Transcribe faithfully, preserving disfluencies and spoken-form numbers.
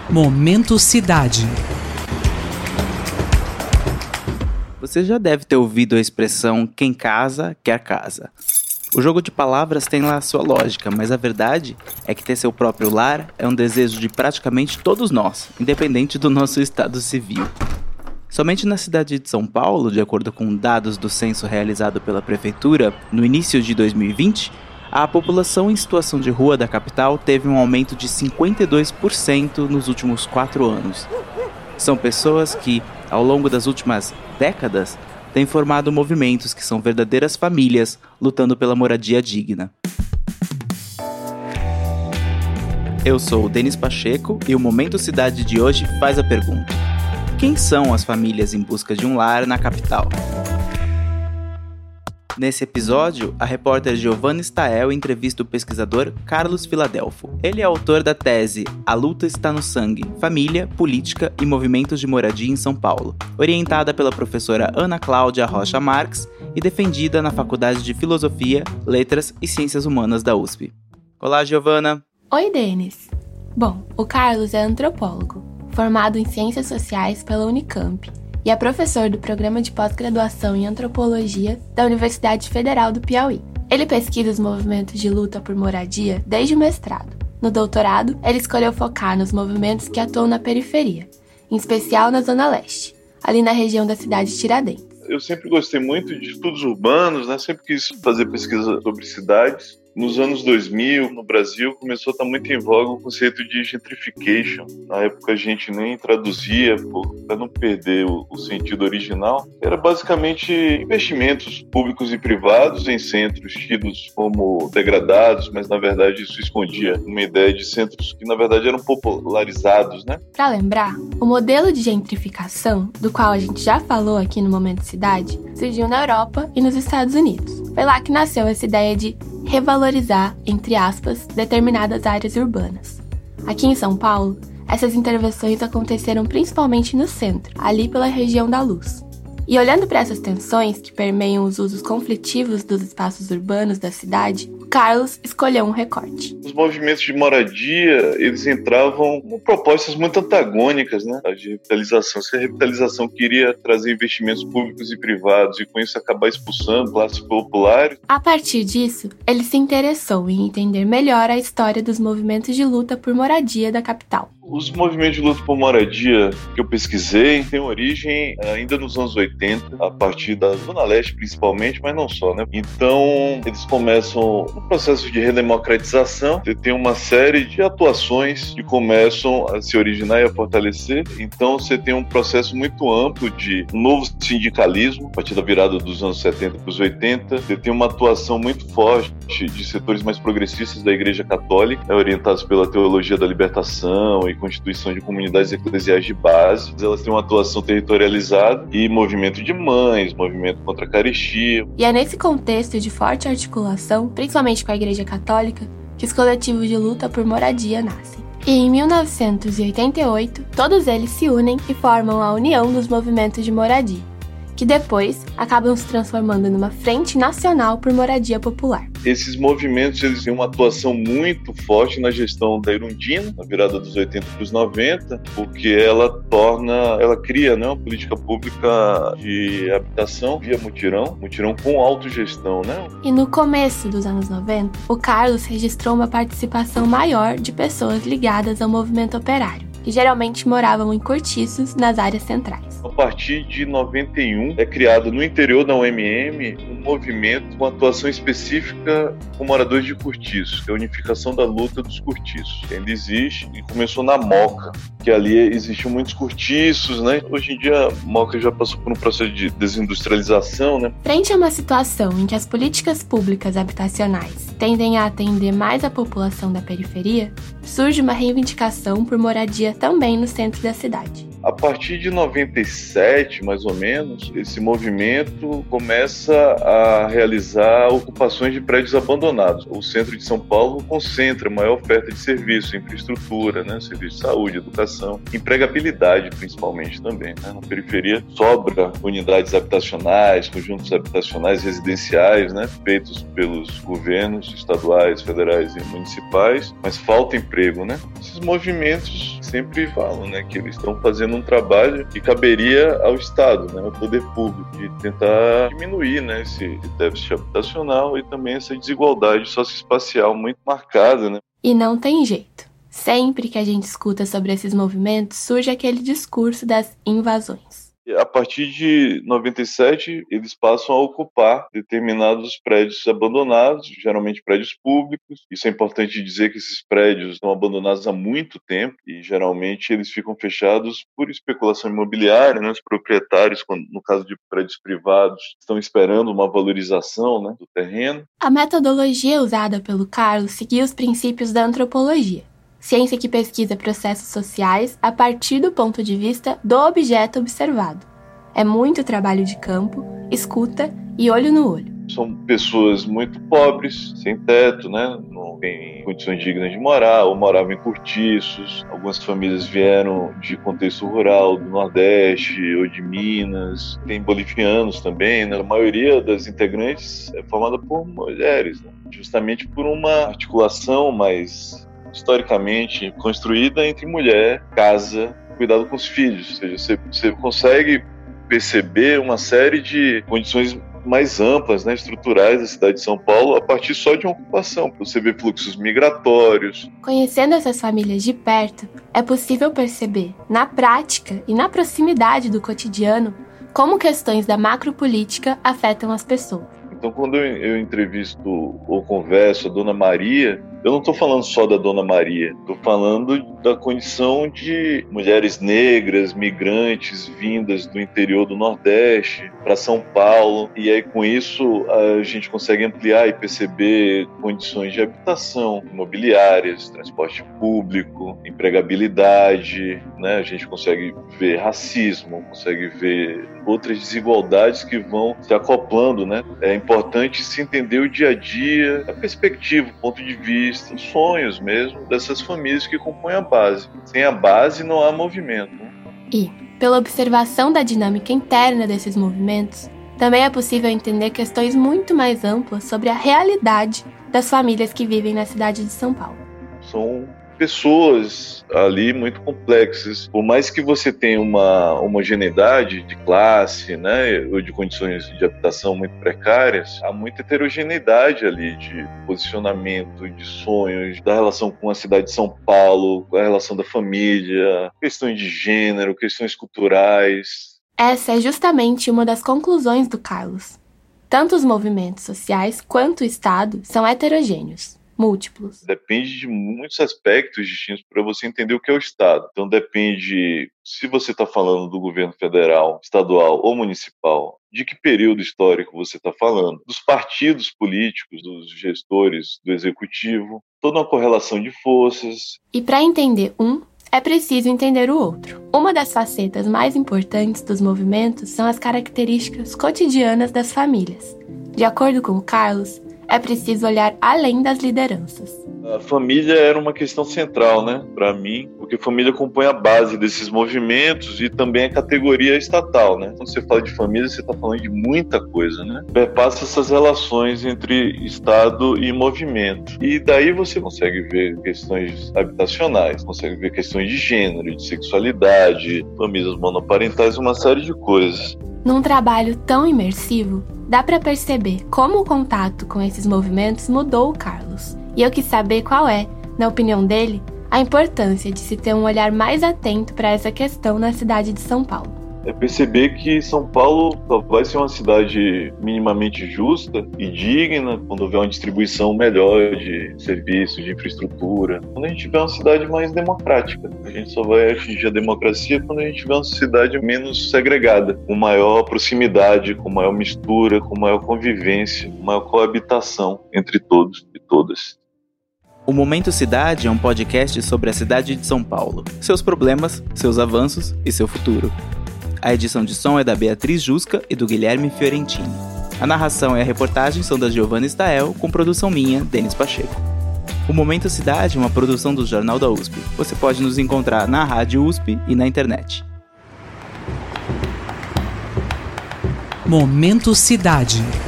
Momento Cidade. Você já deve ter ouvido a expressão quem casa, quer casa. O jogo de palavras tem lá a sua lógica, mas a verdade é que ter seu próprio lar é um desejo de praticamente todos nós, independente do nosso estado civil. Somente na cidade de São Paulo, de acordo com dados do censo realizado pela Prefeitura no início de dois mil e vinte, a população em situação de rua da capital teve um aumento de cinquenta e dois por cento nos últimos quatro anos. São pessoas que, ao longo das últimas décadas, têm formado movimentos que são verdadeiras famílias lutando pela moradia digna. Eu sou o Denis Pacheco e o Momento Cidade de hoje faz a pergunta: quem são as famílias em busca de um lar na capital? Nesse episódio, a repórter Giovanna Stael entrevista o pesquisador Carlos Filadelfo. Ele é autor da tese A Luta Está no Sangue, Família, Política e Movimentos de Moradia em São Paulo, orientada pela professora Ana Cláudia Rocha Marques e defendida na Faculdade de Filosofia, Letras e Ciências Humanas da U S P. Olá, Giovanna! Oi, Denis! Bom, o Carlos é antropólogo, formado em Ciências Sociais pela Unicamp, e é professor do Programa de Pós-Graduação em Antropologia da Universidade Federal do Piauí. Ele pesquisa os movimentos de luta por moradia desde o mestrado. No doutorado, ele escolheu focar nos movimentos que atuam na periferia, em especial na Zona Leste, ali na região da cidade de Tiradentes. Eu sempre gostei muito de estudos urbanos, né? Sempre quis fazer pesquisa sobre cidades. Nos anos dois mil, no Brasil, começou a estar muito em voga o conceito de gentrification. Na época a gente nem traduzia, para não perder o, o sentido original. Era basicamente investimentos públicos e privados em centros tidos como degradados, mas na verdade isso escondia uma ideia de centros que na verdade eram popularizados, né? Para lembrar, o modelo de gentrificação, do qual a gente já falou aqui no Momento Cidade, surgiu na Europa e nos Estados Unidos. Foi lá que nasceu essa ideia de revalorizar, entre aspas, determinadas áreas urbanas. Aqui em São Paulo, essas intervenções aconteceram principalmente no centro, ali pela região da Luz. E olhando para essas tensões que permeiam os usos conflitivos dos espaços urbanos da cidade, Carlos escolheu um recorte. Os movimentos de moradia, eles entravam com propostas muito antagônicas, né? A de revitalização. Se a revitalização queria trazer investimentos públicos e privados e com isso acabar expulsando classes populares. A partir disso, ele se interessou em entender melhor a história dos movimentos de luta por moradia da capital. Os movimentos de luta por moradia que eu pesquisei têm origem ainda nos anos oitenta, a partir da Zona Leste principalmente, mas não só, né? Então, eles começam um processo de redemocratização, você tem uma série de atuações que começam a se originar e a fortalecer. Então, você tem um processo muito amplo de um novo sindicalismo, a partir da virada dos anos setenta para os oitenta. Você tem uma atuação muito forte de setores mais progressistas da Igreja Católica, né, orientados pela teologia da libertação e constituição de comunidades eclesiais de base. Elas têm uma atuação territorializada e movimento de mães, movimento contra a carestia. E é nesse contexto de forte articulação, principalmente com a Igreja Católica, que os coletivos de luta por moradia nascem. E em mil novecentos e oitenta e oito, todos eles se unem e formam a União dos Movimentos de Moradia, que depois acabam se transformando numa Frente Nacional por Moradia Popular. Esses movimentos, eles têm uma atuação muito forte na gestão da Erundina, na virada dos oitenta para os noventa, porque ela torna, ela cria, né, uma política pública de habitação via mutirão, mutirão com autogestão, né? E no começo dos anos noventa, o Carlos registrou uma participação maior de pessoas ligadas ao movimento operário, que geralmente moravam em cortiços nas áreas centrais. A partir de noventa e um, é criado no interior da U M M um movimento com atuação específica com moradores de cortiços, que é a unificação da luta dos cortiços. Ainda existe e começou na Moca, que ali existiam muitos cortiços, né? Hoje em dia, a Moca já passou por um processo de desindustrialização, né? Frente a uma situação em que as políticas públicas habitacionais tendem a atender mais a população da periferia, surge uma reivindicação por moradia também no centro da cidade. A partir de noventa e sete, mais ou menos, esse movimento começa a realizar ocupações de prédios abandonados. O centro de São Paulo concentra a maior oferta de serviço, infraestrutura, né? Serviço de saúde, educação, empregabilidade principalmente também, né? Na periferia sobra unidades habitacionais, conjuntos habitacionais residenciais, né? Feitos pelos governos estaduais, federais e municipais, mas falta emprego, né? Esses movimentos sempre falam, né, que eles estão fazendo um trabalho que caberia ao Estado, né, ao poder público, de tentar diminuir, né, esse déficit habitacional e também essa desigualdade socioespacial muito marcada, né. E não tem jeito. Sempre que a gente escuta sobre esses movimentos, surge aquele discurso das invasões. A partir de noventa e sete, eles passam a ocupar determinados prédios abandonados, geralmente prédios públicos. Isso é importante dizer que esses prédios estão abandonados há muito tempo e geralmente eles ficam fechados por especulação imobiliária, né? Os proprietários, no caso de prédios privados, estão esperando uma valorização, né, do terreno. A metodologia usada pelo Carlos seguia os princípios da antropologia, ciência que pesquisa processos sociais a partir do ponto de vista do objeto observado. É muito trabalho de campo, escuta e olho no olho. São pessoas muito pobres, sem teto, né? Não têm condições dignas de morar, ou moravam em cortiços. Algumas famílias vieram de contexto rural, do Nordeste ou de Minas. Tem bolivianos também, né? A maioria das integrantes é formada por mulheres, né? Justamente por uma articulação mais historicamente construída entre mulher, casa, cuidado com os filhos. Ou seja, você, você consegue perceber uma série de condições mais amplas, né, estruturais da cidade de São Paulo a partir só de uma ocupação. Você vê fluxos migratórios. Conhecendo essas famílias de perto, é possível perceber, na prática e na proximidade do cotidiano, como questões da macropolítica afetam as pessoas. Então, quando eu, eu entrevisto ou converso a Dona Maria, eu não estou falando só da Dona Maria, estou falando da condição de mulheres negras, migrantes, vindas do interior do Nordeste para São Paulo. E aí, com isso, a gente consegue ampliar e perceber condições de habitação, imobiliárias, transporte público, empregabilidade, né? A gente consegue ver racismo, consegue ver outras desigualdades que vão se acoplando, né? É importante se entender o dia a dia, a perspectiva, o ponto de vista, os sonhos mesmo dessas famílias que compõem a base. Sem a base não há movimento, né? E, pela observação da dinâmica interna desses movimentos, também é possível entender questões muito mais amplas sobre a realidade das famílias que vivem na cidade de São Paulo. São pessoas ali muito complexas. Por mais que você tenha uma homogeneidade de classe, né, ou de condições de habitação muito precárias, há muita heterogeneidade ali de posicionamento, de sonhos, da relação com a cidade de São Paulo, com a relação da família, questões de gênero, questões culturais. Essa é justamente uma das conclusões do Carlos. Tanto os movimentos sociais quanto o Estado são heterogêneos, múltiplos. Depende de muitos aspectos distintos para você entender o que é o Estado. Então depende, se você está falando do governo federal, estadual ou municipal, de que período histórico você está falando, dos partidos políticos, dos gestores, do executivo, toda uma correlação de forças. E para entender um, é preciso entender o outro. Uma das facetas mais importantes dos movimentos são as características cotidianas das famílias. De acordo com o Carlos, é preciso olhar além das lideranças. A família era uma questão central, né, para mim, porque a família compõe a base desses movimentos e também a categoria estatal, né? Quando você fala de família, você está falando de muita coisa, né? Perpassa essas relações entre Estado e movimento. E daí você consegue ver questões habitacionais, consegue ver questões de gênero, de sexualidade, famílias monoparentais, uma série de coisas. Num trabalho tão imersivo, dá para perceber como o contato com esses movimentos mudou o Carlos. E eu quis saber qual é, na opinião dele, a importância de se ter um olhar mais atento para essa questão na cidade de São Paulo. É perceber que São Paulo vai ser uma cidade minimamente justa e digna quando houver uma distribuição melhor de serviços, de infraestrutura. Quando a gente tiver uma cidade mais democrática. A gente só vai atingir a democracia quando a gente tiver uma cidade menos segregada, com maior proximidade, com maior mistura, com maior convivência, com maior coabitação entre todos e todas. O Momento Cidade é um podcast sobre a cidade de São Paulo, seus problemas, seus avanços e seu futuro. A edição de som é da Beatriz Jusca e do Guilherme Fiorentini. A narração e a reportagem são da Giovanna Stael, com produção minha, Denis Pacheco. O Momento Cidade é uma produção do Jornal da U S P. Você pode nos encontrar na Rádio U S P e na internet. Momento Cidade.